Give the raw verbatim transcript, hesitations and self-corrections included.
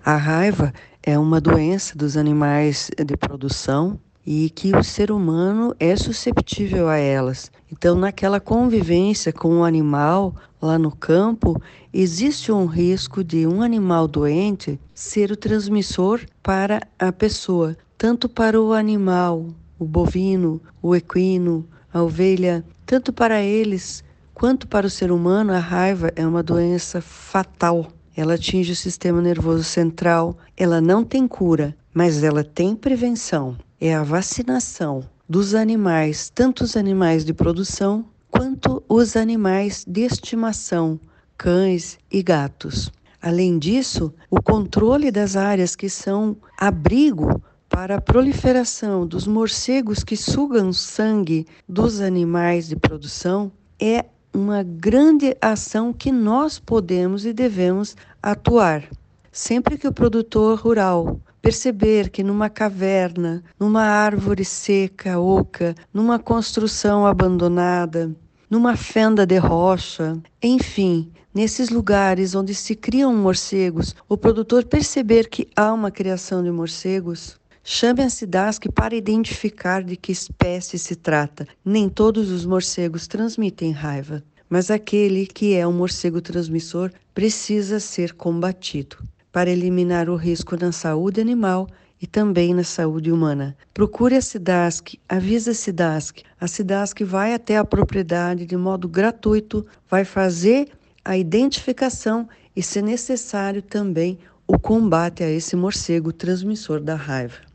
A raiva é uma doença dos animais de produção e que o ser humano é susceptível a elas. Então, naquela convivência com o animal lá no campo, existe um risco de um animal doente ser o transmissor para a pessoa, tanto para o animal, o bovino, o equino, a ovelha, tanto para eles quanto para o ser humano. A raiva é uma doença fatal. Ela atinge o sistema nervoso central, ela não tem cura, mas ela tem prevenção. É a vacinação dos animais, tanto os animais de produção quanto os animais de estimação, cães e gatos. Além disso, o controle das áreas que são abrigo para a proliferação dos morcegos que sugam sangue dos animais de produção é uma grande ação que nós podemos e devemos atuar. Sempre que o produtor rural perceber que numa caverna, numa árvore seca, oca, numa construção abandonada, numa fenda de rocha, enfim, nesses lugares onde se criam morcegos, o produtor perceber que há uma criação de morcegos, chame a SIDASC para identificar de que espécie se trata. Nem todos os morcegos transmitem raiva, mas aquele que é um morcego transmissor precisa ser combatido para eliminar o risco na saúde animal e também na saúde humana. Procure a SIDASC, avise a SIDASC. A SIDASC vai até a propriedade de modo gratuito, vai fazer a identificação e, se necessário, também o combate a esse morcego transmissor da raiva.